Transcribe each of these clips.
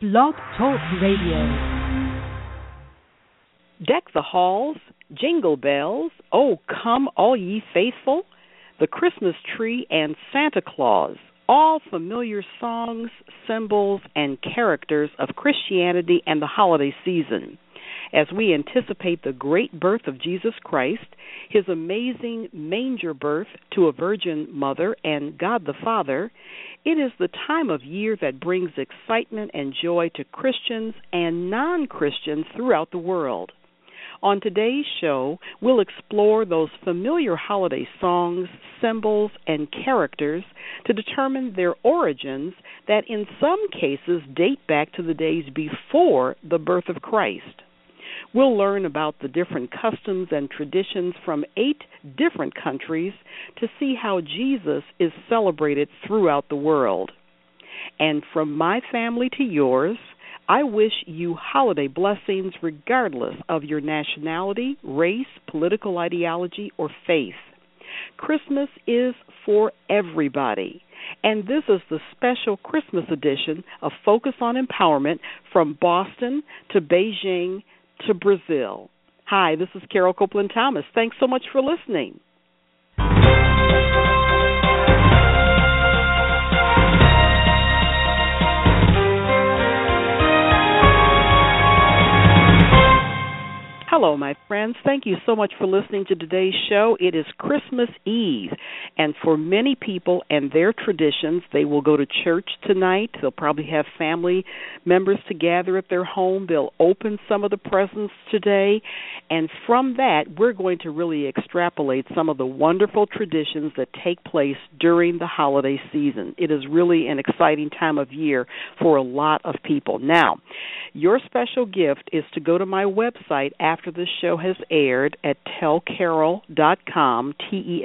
Blog Talk Radio. Deck the halls, jingle bells, oh, come all ye faithful, the Christmas tree and Santa Claus, all familiar songs, symbols, and characters of Christianity and the holiday season. As we anticipate the great birth of Jesus Christ, his amazing manger birth to a virgin mother and God the Father, it is the time of year that brings excitement and joy to Christians and non-Christians throughout the world. On today's show, we'll explore those familiar holiday songs, symbols, and characters to determine their origins that in some cases date back to the days before the birth of Christ. We'll learn about the different customs and traditions from 8 different countries to see how Jesus is celebrated throughout the world. And from my family to yours, I wish you holiday blessings regardless of your nationality, race, political ideology, or faith. Christmas is for everybody. And this is the special Christmas edition of Focus on Empowerment from Boston to Beijing to Brazil. Hi, this is Carol Copeland Thomas. Thanks so much for listening. Hello, my friends. Thank you so much for listening to today's show. It is Christmas Eve, and for many people and their traditions, they will go to church tonight. They'll probably have family members to gather at their home. They'll open some of the presents today, and from that, we're going to really extrapolate some of the wonderful traditions that take place during the holiday season. It is really an exciting time of year for a lot of people. Now, your special gift is to go to my website after the show has aired at tellcarole.com,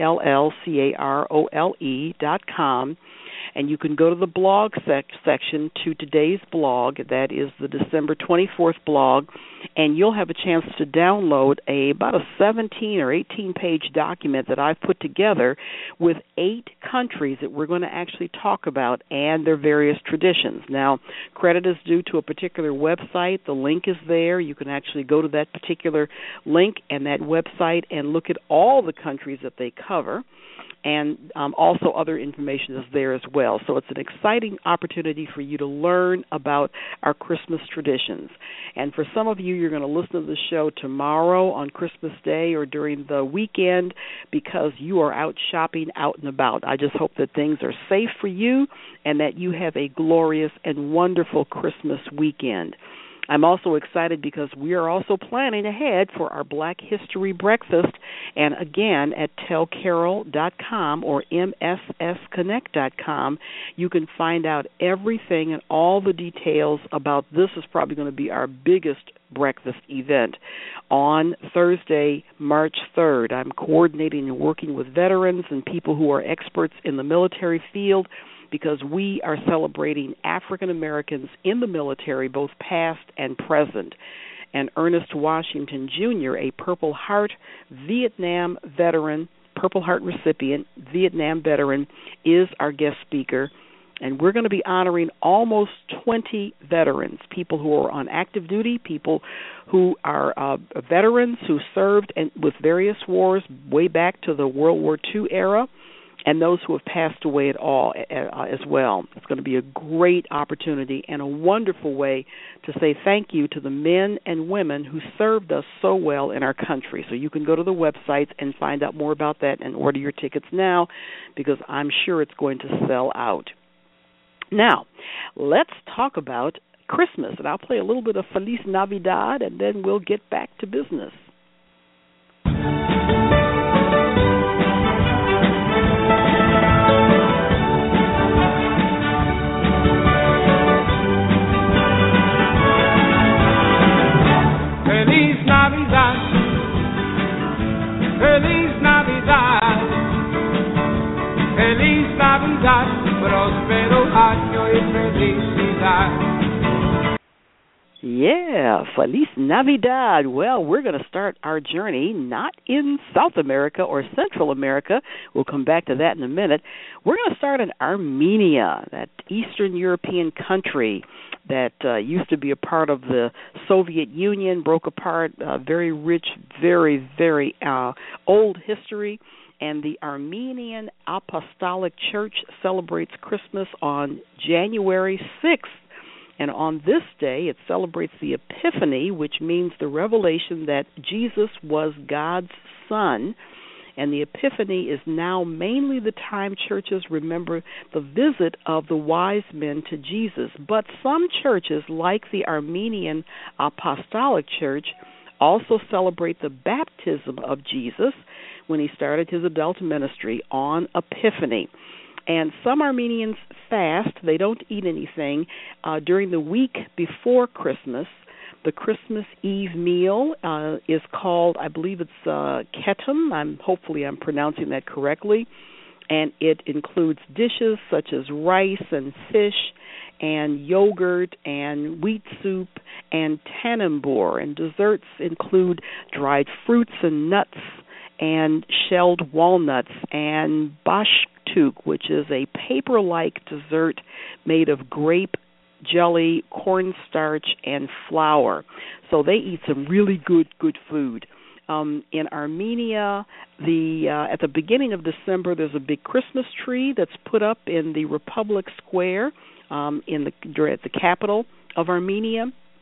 TELLCAROLE.com, and you can go to the blog section to today's blog. That is the December 24th blog, and you'll have a chance to download about a 17 or 18-page document that I've put together with 8 countries that we're going to actually talk about and their various traditions. Now, credit is due to a particular website. The link is there. You can actually go to that particular link and that website and look at all the countries that they cover. And also other information is there as well. So it's an exciting opportunity for you to learn about our Christmas traditions. And for some of you, you're going to listen to the show tomorrow on Christmas Day or during the weekend because you are out shopping, out and about. I just hope that things are safe for you and that you have a glorious and wonderful Christmas weekend. I'm also excited because we are also planning ahead for our Black History Breakfast, and again, at tellcarole.com or mssconnect.com, you can find out everything and all the details about this. Is probably going to be our biggest breakfast event on Thursday, March 3rd. I'm coordinating and working with veterans and people who are experts in the military field, because we are celebrating African Americans in the military, both past and present. And Ernest Washington, Jr., a Purple Heart Vietnam veteran, Purple Heart recipient, Vietnam veteran, is our guest speaker. And we're going to be honoring almost 20 veterans, people who are on active duty, people who are veterans who served with various wars way back to the World War II era, and those who have passed away at all as well. It's going to be a great opportunity and a wonderful way to say thank you to the men and women who served us so well in our country. So you can go to the websites and find out more about that and order your tickets now, because I'm sure it's going to sell out. Now, let's talk about Christmas, and I'll play a little bit of Feliz Navidad, and then we'll get back to business. Feliz Navidad, Feliz Navidad, próspero año y felicidad. Yeah, Feliz Navidad. Well, we're going to start our journey not in South America or Central America. We'll come back to that in a minute. We're going to start in Armenia, that Eastern European country that used to be a part of the Soviet Union, broke apart, very rich, very, very old history. And the Armenian Apostolic Church celebrates Christmas on January 6th. And on this day, it celebrates the Epiphany, which means the revelation that Jesus was God's Son. And the Epiphany is now mainly the time churches remember the visit of the wise men to Jesus. But some churches, like the Armenian Apostolic Church, also celebrate the baptism of Jesus when he started his adult ministry on Epiphany. And some Armenians fast. They don't eat anything during the week before Christmas. The Christmas Eve meal is called, I believe it's ketum. Hopefully I'm pronouncing that correctly. And it includes dishes such as rice and fish and yogurt and wheat soup and tanambur. And desserts include dried fruits and nuts and shelled walnuts and bashtuk, which is a paper-like dessert made of grape jelly, cornstarch, and flour. So they eat some really good food. In Armenia, at the beginning of December, there's a big Christmas tree that's put up in the Republic Square at the capital of Armenia.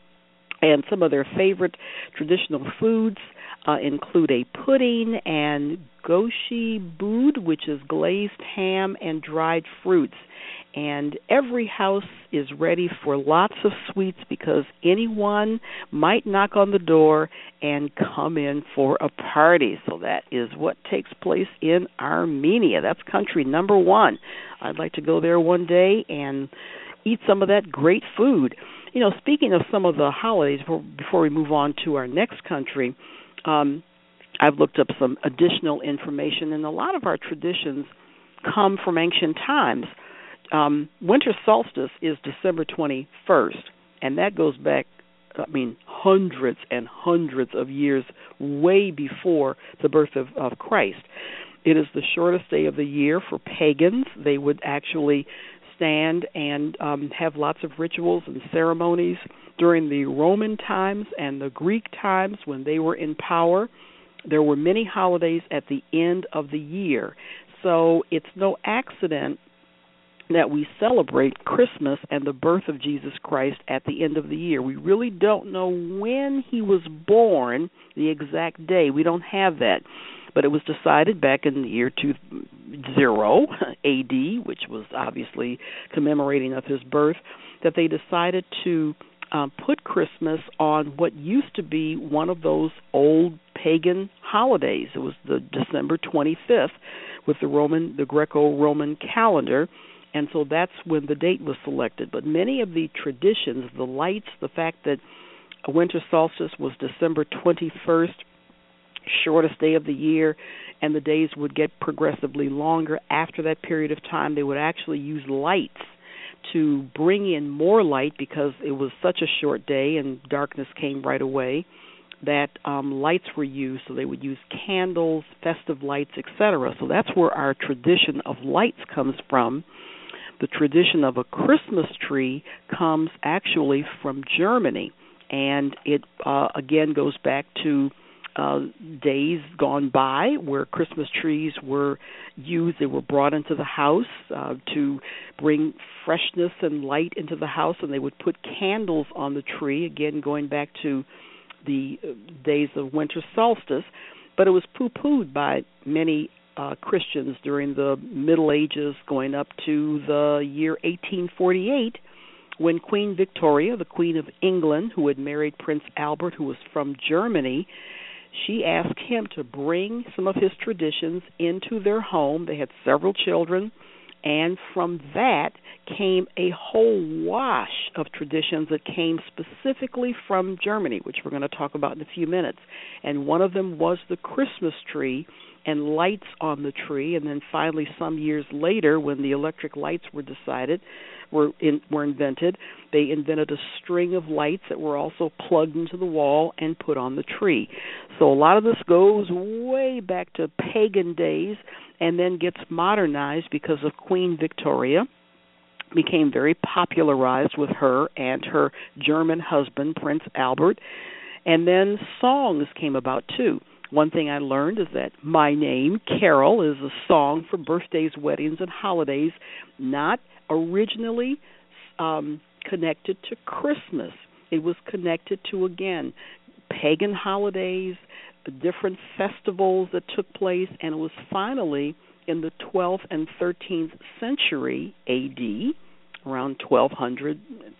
And some of their favorite traditional foods include a pudding and goshi boud, which is glazed ham and dried fruits. And every house is ready for lots of sweets because anyone might knock on the door and come in for a party. So that is what takes place in Armenia. That's country number one. I'd like to go there one day and eat some of that great food. You know, speaking of some of the holidays, before we move on to our next country, I've looked up some additional information, and a lot of our traditions come from ancient times. Winter solstice is December 21st, and that goes back, hundreds and hundreds of years, way before the birth of Christ. It is the shortest day of the year for pagans. They would actually stand and have lots of rituals and ceremonies during the Roman times and the Greek times when they were in power. There were many holidays at the end of the year. So it's no accident that we celebrate Christmas and the birth of Jesus Christ at the end of the year. We really don't know when he was born, the exact day. We don't have that. But it was decided back in the year 20 A.D., which was obviously commemorating of his birth, that they decided to put Christmas on what used to be one of those old pagan holidays. It was the December 25th with the Greco-Roman calendar, and so that's when the date was selected. But many of the traditions, the lights, the fact that a winter solstice was December 21st, shortest day of the year, and the days would get progressively longer after that period of time. They would actually use lights to bring in more light because it was such a short day and darkness came right away, that lights were used. So they would use candles, festive lights, etc. So that's where our tradition of lights comes from. The tradition of a Christmas tree comes actually from Germany, and it again goes back to days gone by where Christmas trees were used. They were brought into the house to bring freshness and light into the house, and they would put candles on the tree, again going back to the days of winter solstice. But it was poo-pooed by many Christians during the Middle Ages going up to the year 1848, when Queen Victoria, the Queen of England, who had married Prince Albert, who was from Germany, she asked him to bring some of his traditions into their home. They had several children, and from that came a whole wash of traditions that came specifically from Germany, which we're going to talk about in a few minutes. And one of them was the Christmas tree and lights on the tree. And then finally, some years later, when the electric lights were decided, were invented. They invented a string of lights that were also plugged into the wall and put on the tree. So a lot of this goes way back to pagan days and then gets modernized because of Queen Victoria. Became very popularized with her and her German husband, Prince Albert. And then songs came about, too. One thing I learned is that My Name, Carol, is a song for birthdays, weddings, and holidays, not originally connected to Christmas. It was connected to, again, pagan holidays, different festivals that took place, and it was finally in the 12th and 13th century A.D., around 1200,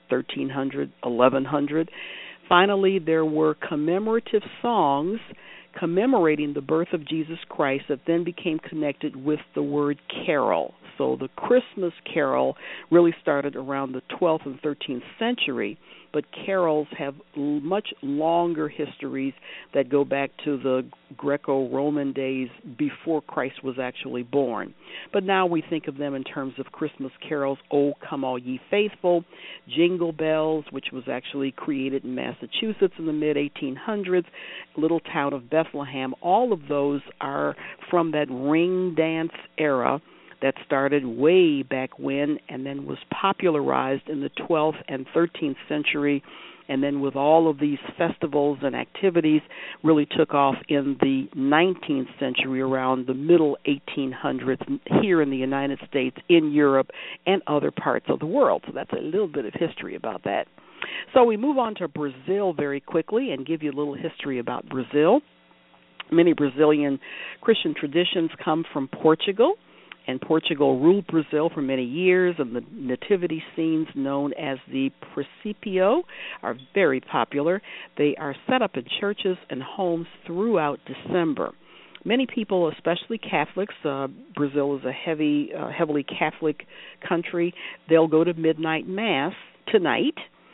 1300, 1100. Finally, there were commemorative songs commemorating the birth of Jesus Christ that then became connected with the word carol. So the Christmas carol really started around the 12th and 13th century, but carols have much longer histories that go back to the Greco-Roman days before Christ was actually born. But now we think of them in terms of Christmas carols, O Come All Ye Faithful, Jingle Bells, which was actually created in Massachusetts in the mid-1800s, Little Town of Bethlehem. All of those are from that ring dance era that started way back when and then was popularized in the 12th and 13th century, and then with all of these festivals and activities really took off in the 19th century, around the middle 1800s here in the United States, in Europe, and other parts of the world. So that's a little bit of history about that. So we move on to Brazil very quickly and give you a little history about Brazil. Many Brazilian Christian traditions come from Portugal, and Portugal ruled Brazil for many years, and the nativity scenes known as the Presépio are very popular. They are set up in churches and homes throughout December. Many people, especially Catholics, Brazil is a heavily Catholic country, they'll go to midnight mass tonight,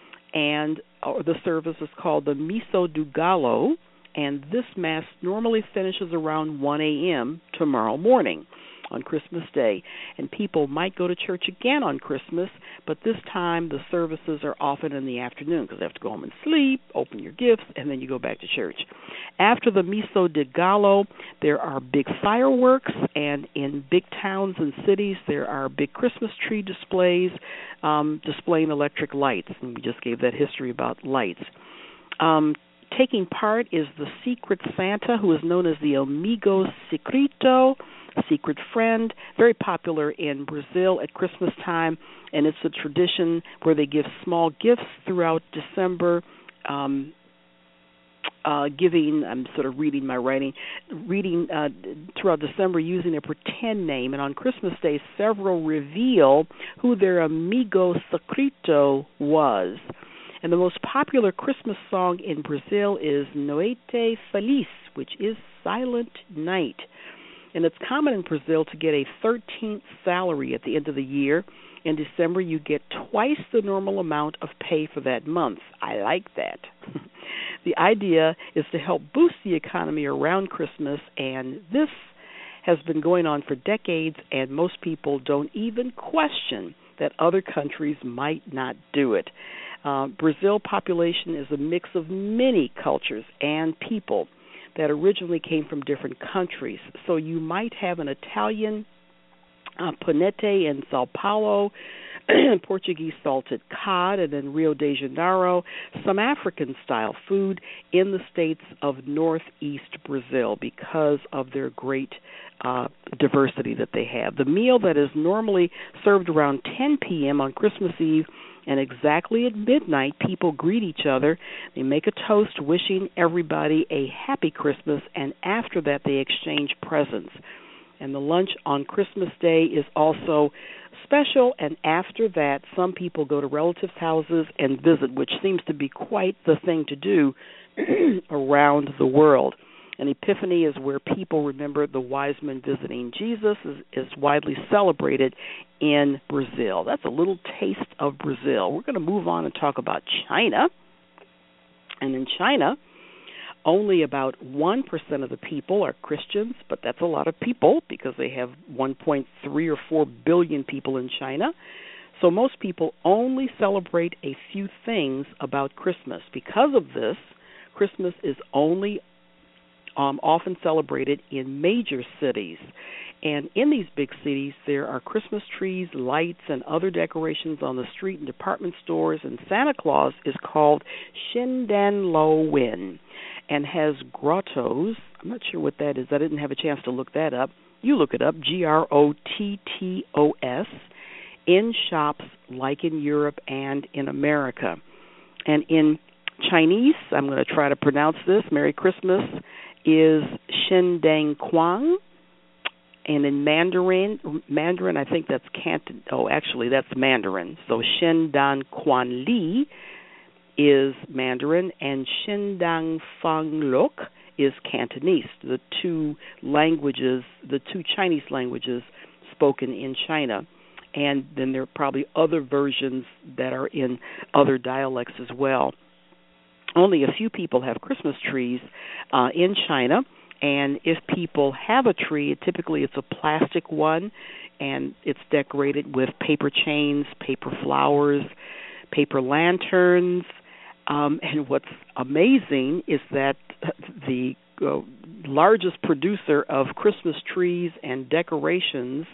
and the service is called the Missa do Galo, and this mass normally finishes around 1 a.m. tomorrow morning on Christmas Day. And people might go to church again on Christmas, but this time the services are often in the afternoon because they have to go home and sleep, open your gifts, and then you go back to church. After the Missa do Galo, there are big fireworks, and in big towns and cities there are big Christmas tree displays displaying electric lights, and we just gave that history about lights. Taking part is the Secret Santa, who is known as the Amigo Secreto, secret friend, very popular in Brazil at Christmas time, and it's a tradition where they give small gifts throughout December, giving, I'm sort of reading my writing, throughout December using a pretend name, and on Christmas Day, several reveal who their Amigo Secreto was. And the most popular Christmas song in Brazil is Noite Feliz, which is Silent Night. And it's common in Brazil to get a 13th salary at the end of the year. In December, you get twice the normal amount of pay for that month. I like that. The idea is to help boost the economy around Christmas, and this has been going on for decades, and most people don't even question that other countries might not do it. Brazil population is a mix of many cultures and people that originally came from different countries. So you might have an Italian panette in Sao Paulo, Portuguese salted cod, and in Rio de Janeiro, some African-style food in the states of northeast Brazil because of their great diversity that they have. The meal that is normally served around 10 p.m. on Christmas Eve, and exactly at midnight, people greet each other. They make a toast wishing everybody a happy Christmas, and after that they exchange presents. And the lunch on Christmas Day is also special, and after that some people go to relatives' houses and visit, which seems to be quite the thing to do around the world. And Epiphany is where people remember the wise men visiting Jesus, is widely celebrated in Brazil. That's a little taste of Brazil. We're going to move on and talk about China. And in China, only about 1% of the people are Christians, but that's a lot of people because they have 1.3 or 4 billion people in China. So most people only celebrate a few things about Christmas. Because of this, Christmas is only often celebrated in major cities. And in these big cities, there are Christmas trees, lights, and other decorations on the street and department stores, and Santa Claus is called Shindanlowin and has grottos. I'm not sure what that is. I didn't have a chance to look that up. You look it up, Grottos, in shops like in Europe and in America. And in Chinese, I'm going to try to pronounce this, Merry Christmas is Shindang Quang. And in Mandarin, I think that's Canton. Oh, actually, that's Mandarin. So Shindang Quan Li is Mandarin, and Shindang Fang Lok is Cantonese. The two Chinese languages spoken in China. And then there are probably other versions that are in other dialects as well. Only a few people have Christmas trees in China. And if people have a tree, typically it's a plastic one, and it's decorated with paper chains, paper flowers, paper lanterns. And what's amazing is that the largest producer of Christmas trees and decorations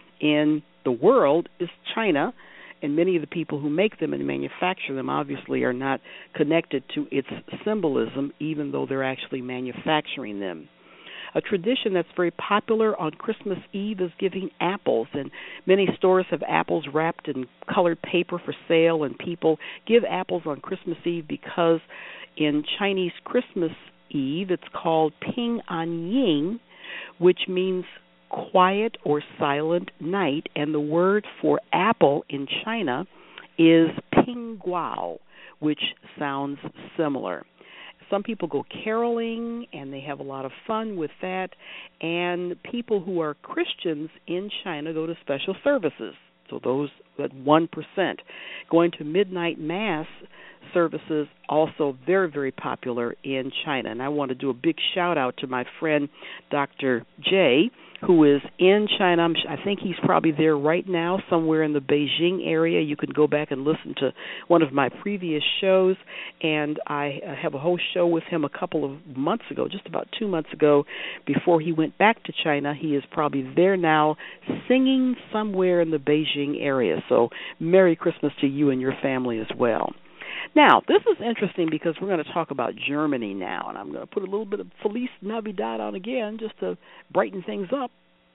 in the world is China. And many of the people who make them and manufacture them obviously are not connected to its symbolism, even though they're actually manufacturing them. A tradition that's very popular on Christmas Eve is giving apples, and many stores have apples wrapped in colored paper for sale, and people give apples on Christmas Eve because in Chinese Christmas Eve it's called Ping An Ying, which means quiet or silent night, and the word for apple in China is Ping Guao, which sounds similar. Some people go caroling, and they have a lot of fun with that. And people who are Christians in China go to special services. So those, that 1%. Going to midnight mass services, also very, very popular in China. And I want to do a big shout-out to my friend Dr. J, who is in China. I think he's probably there right now, somewhere in the Beijing area. You can go back and listen to one of my previous shows, and I have a whole show with him a couple of months ago, just about 2 months ago, before he went back to China. He is probably there now singing somewhere in the Beijing area. So Merry Christmas to you and your family as well. Now, this is interesting because we're going to talk about Germany now, and I'm going to put a little bit of Feliz Navidad on again just to brighten things up.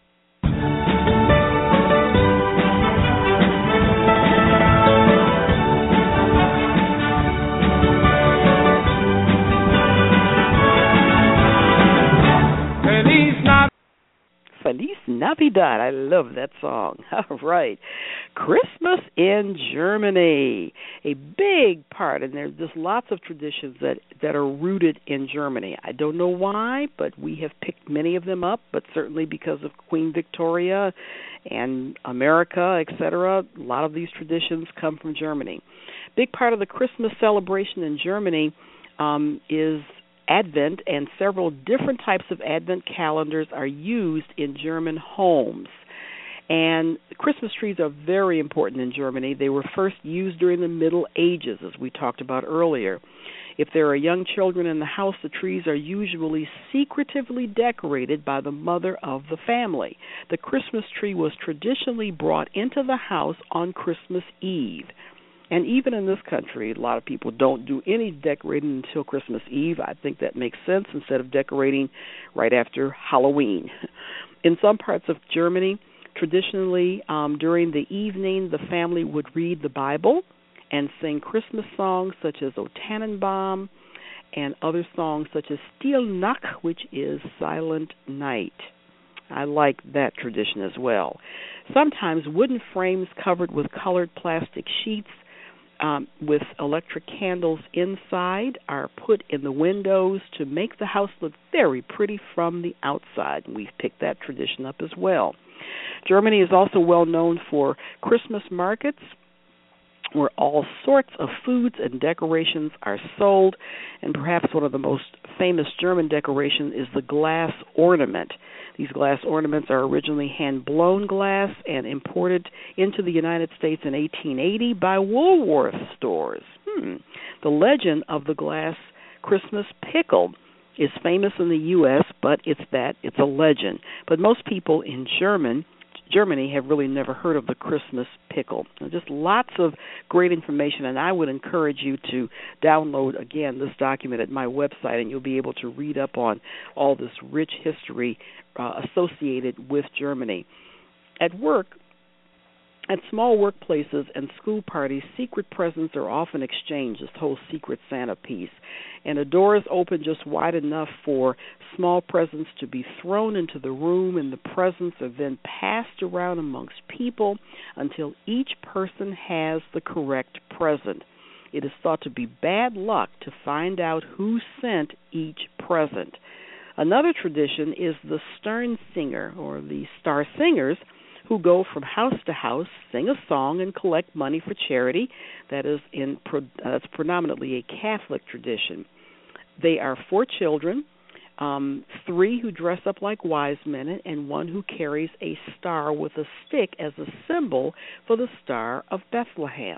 Feliz Navidad. I love that song. All right. Christmas in Germany, a big part, and there's just lots of traditions that are rooted in Germany. I don't know why, but we have picked many of them up, but certainly because of Queen Victoria and America, etc., a lot of these traditions come from Germany. Big part of the Christmas celebration in Germany is Advent, and several different types of Advent calendars are used in German homes. And Christmas trees are very important in Germany. They were first used during the Middle Ages, as we talked about earlier. If there are young children in the house, the trees are usually secretively decorated by the mother of the family. The Christmas tree was traditionally brought into the house on Christmas Eve. And even in this country, a lot of people don't do any decorating until Christmas Eve. I think that makes sense instead of decorating right after Halloween. In some parts of Germany, traditionally during the evening, the family would read the Bible and sing Christmas songs such as O Tannenbaum and other songs such as Stille Nacht, which is Silent Night. I like that tradition as well. Sometimes wooden frames covered with colored plastic sheets with electric candles inside are put in the windows to make the house look very pretty from the outside. And we've picked that tradition up as well. Germany is also well known for Christmas markets, where all sorts of foods and decorations are sold. And perhaps one of the most famous German decorations is the glass ornament. These glass ornaments are originally hand-blown glass and imported into the United States in 1880 by Woolworth stores. The legend of the glass Christmas pickle is famous in the U.S., but it's a legend. But most people in Germany have really never heard of the Christmas pickle. Just lots of great information, and I would encourage you to download, again, this document at my website, and you'll be able to read up on all this rich history associated with Germany. At work, at small workplaces and school parties, secret presents are often exchanged, this whole Secret Santa piece. And the doors open just wide enough for small presents to be thrown into the room, and the presents are then passed around amongst people until each person has the correct present. It is thought to be bad luck to find out who sent each present. Another tradition is the Sternsinger, or the Star Singers, who go from house to house, sing a song, and collect money for charity. That's predominantly a Catholic tradition. They are 4 children, 3 who dress up like wise men, and 1 who carries a star with a stick as a symbol for the Star of Bethlehem.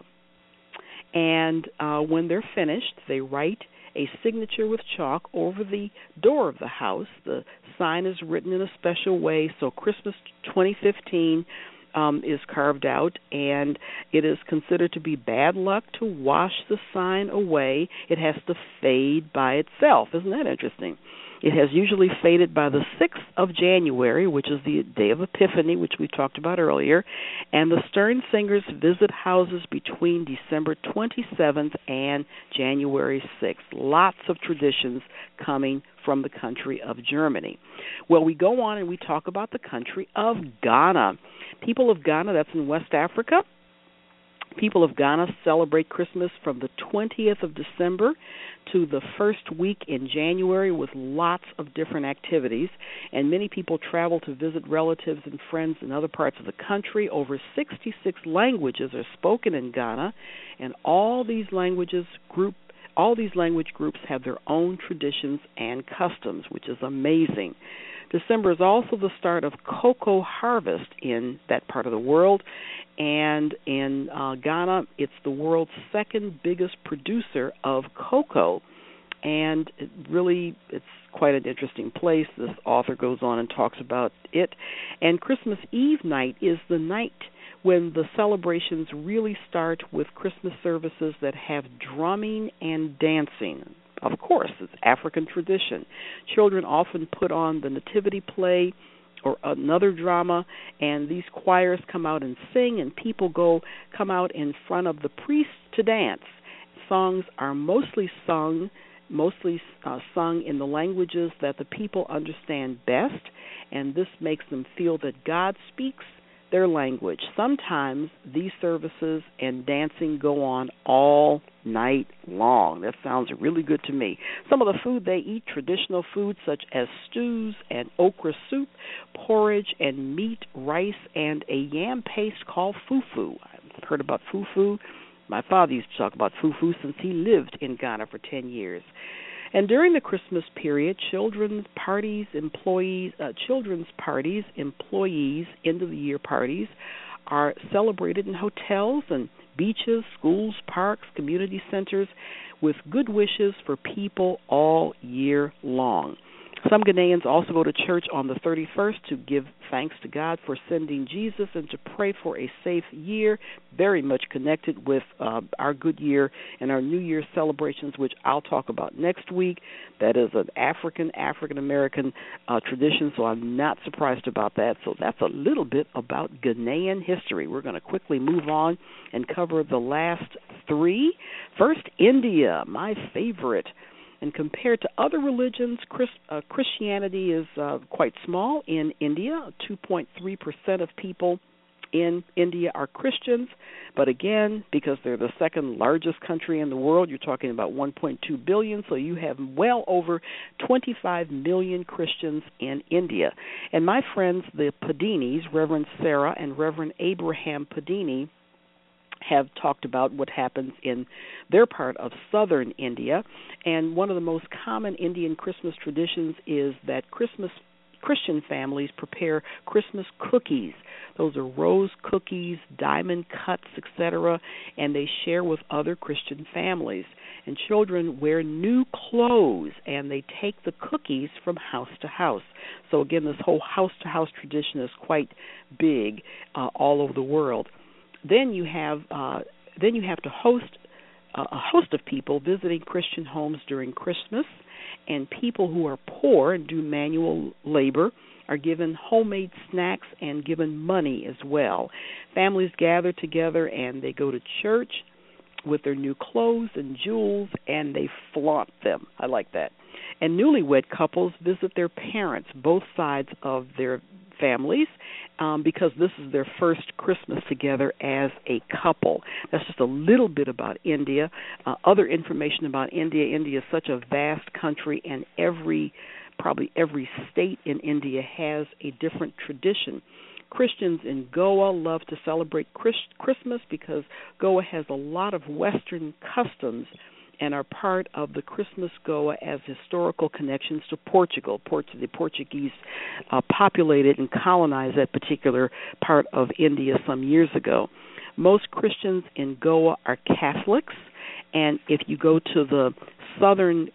And when they're finished, they write a signature with chalk over the door of the house. The sign is written in a special way, so Christmas 2015 is carved out, and it is considered to be bad luck to wash the sign away. It has to fade by itself. Isn't that interesting? It has usually faded by the 6th of January, which is the day of Epiphany, which we talked about earlier, and the Stern Singers visit houses between December 27th and January 6th. Lots of traditions coming from the country of Germany. Well, we go on and we talk about the country of Ghana. People of Ghana, that's in West Africa. People of Ghana celebrate Christmas from the 20th of December to the first week in January with lots of different activities, and many people travel to visit relatives and friends in other parts of the country. Over 66 languages are spoken in Ghana, and all these language groups have their own traditions and customs, which is amazing. December is also the start of cocoa harvest in that part of the world, and in Ghana, it's the world's second biggest producer of cocoa, and it's quite an interesting place. This author goes on and talks about it, and Christmas Eve night is the night when the celebrations really start with Christmas services that have drumming and dancing. Of course, it's African tradition. Children often put on the nativity play or another drama, and these choirs come out and sing, and people come out in front of the priest to dance. Songs are mostly sung in the languages that the people understand best, and this makes them feel that God speaks their language. Sometimes these services and dancing go on all night long. That sounds really good to me. Some of the food they eat, traditional foods such as stews and okra soup, porridge and meat, rice, and a yam paste called fufu. I've heard about fufu. My father used to talk about fufu since he lived in Ghana for 10 years. And during the Christmas period, children's parties, employees, end-of-the-year parties are celebrated in hotels and beaches, schools, parks, community centers, with good wishes for people all year long. Some Ghanaians also go to church on the 31st to give thanks to God for sending Jesus and to pray for a safe year, very much connected with our good year and our New Year celebrations, which I'll talk about next week. That is an African-American tradition, so I'm not surprised about that. So that's a little bit about Ghanaian history. We're going to quickly move on and cover the last 3. First, India, my favorite. And compared to other religions, Christianity is quite small in India. 2.3% of people in India are Christians. But again, because they're the second largest country in the world, you're talking about 1.2 billion. So you have well over 25 million Christians in India. And my friends, the Padinis, Reverend Sarah and Reverend Abraham Padini, have talked about what happens in their part of southern India. And one of the most common Indian Christmas traditions is that Christian families prepare Christmas cookies. Those are rose cookies, diamond cuts, etc., and they share with other Christian families. And children wear new clothes, and they take the cookies from house to house. So again, this whole house-to-house tradition is quite big all over the world. Then you have to host a host of people visiting Christian homes during Christmas, and people who are poor and do manual labor are given homemade snacks and given money as well. Families gather together and they go to church with their new clothes and jewels, and they flaunt them. I like that. And newlywed couples visit their parents, both sides of their families, because this is their first Christmas together as a couple. That's just a little bit about India. Other information about India. India is such a vast country, and probably every state in India has a different tradition. Christians in Goa love to celebrate Christmas because Goa has a lot of Western customs and are part of the Christmas Goa as historical connections to Portugal. The Portuguese populated and colonized that particular part of India some years ago. Most Christians in Goa are Catholics, and if you go to the southern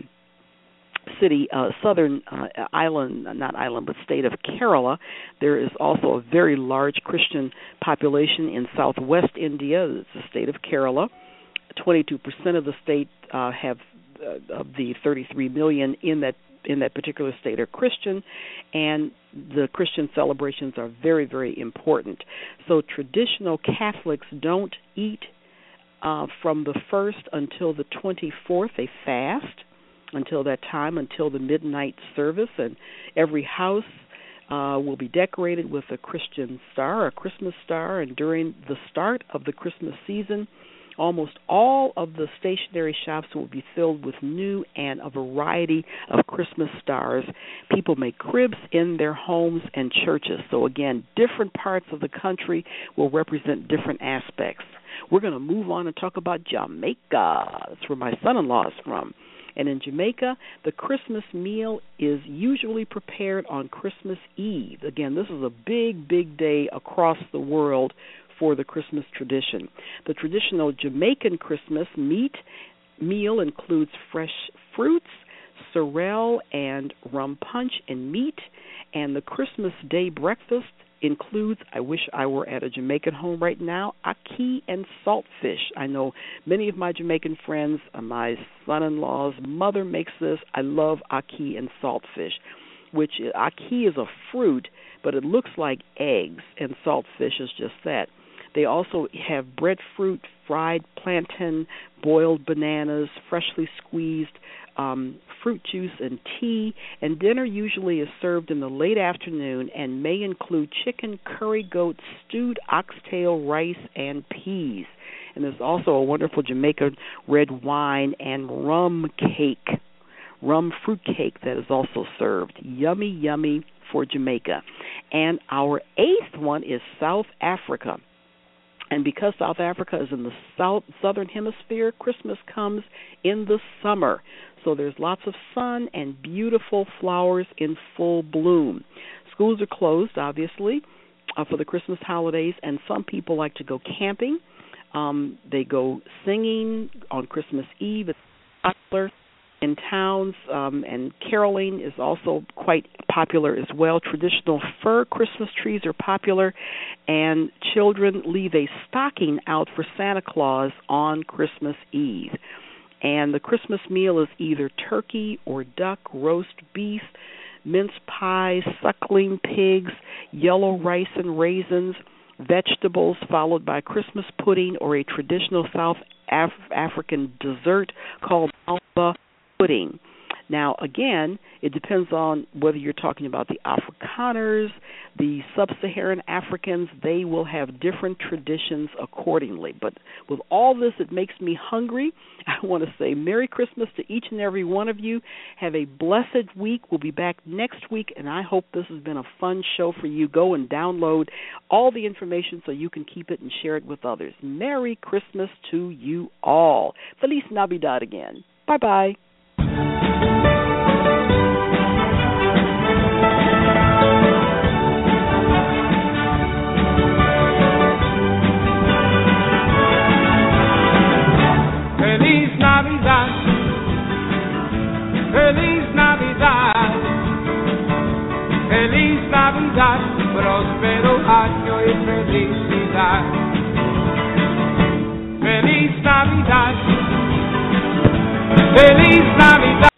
state of Kerala, there is also a very large Christian population in southwest India. It's the state of Kerala. 22% of the state of the 33 million in that particular state are Christian, and the Christian celebrations are very, very important. So traditional Catholics don't eat from the 1st until the 24th. They fast until that time, until the midnight service, and every house will be decorated with a Christian star, a Christmas star, and during the start of the Christmas season, almost all of the stationery shops will be filled with new and a variety of Christmas stars. People make cribs in their homes and churches. So again, different parts of the country will represent different aspects. We're going to move on and talk about Jamaica. That's where my son-in-law is from. And in Jamaica, the Christmas meal is usually prepared on Christmas Eve. Again, this is a big, big day across the world for the Christmas tradition. The traditional Jamaican Christmas meal includes fresh fruits, sorrel and rum punch and meat, and the Christmas Day breakfast includes, I wish I were at a Jamaican home right now, ackee and saltfish. I know many of my Jamaican friends, my son-in-law's mother makes this. I love ackee and saltfish, which ackee is a fruit, but it looks like eggs, and saltfish is just that. They also have breadfruit, fried plantain, boiled bananas, freshly squeezed fruit juice and tea, and dinner usually is served in the late afternoon and may include chicken, curry goat, stewed oxtail, rice, and peas. And there's also a wonderful Jamaican red wine and rum fruit cake that is also served. Yummy, yummy for Jamaica. And our 8th one is South Africa. And because South Africa is in the southern hemisphere, Christmas comes in the summer. So there's lots of sun and beautiful flowers in full bloom. Schools are closed, obviously, for the Christmas holidays, and some people like to go camping. They go singing on Christmas Eve. It's popular in towns, and caroling is also quite popular as well. Traditional fir Christmas trees are popular, and children leave a stocking out for Santa Claus on Christmas Eve. And the Christmas meal is either turkey or duck, roast beef, mince pies, suckling pigs, yellow rice and raisins, vegetables, followed by Christmas pudding or a traditional South African dessert called malva pudding. Now, again, it depends on whether you're talking about the Afrikaners, the sub-Saharan Africans. They will have different traditions accordingly. But with all this, it makes me hungry. I want to say Merry Christmas to each and every one of you. Have a blessed week. We'll be back next week, and I hope this has been a fun show for you. Go and download all the information so you can keep it and share it with others. Merry Christmas to you all. Feliz Navidad again. Bye-bye. Feliz Navidad, Feliz Navidad, Feliz Navidad, próspero año y felicidad. Feliz Navidad, Feliz Navidad.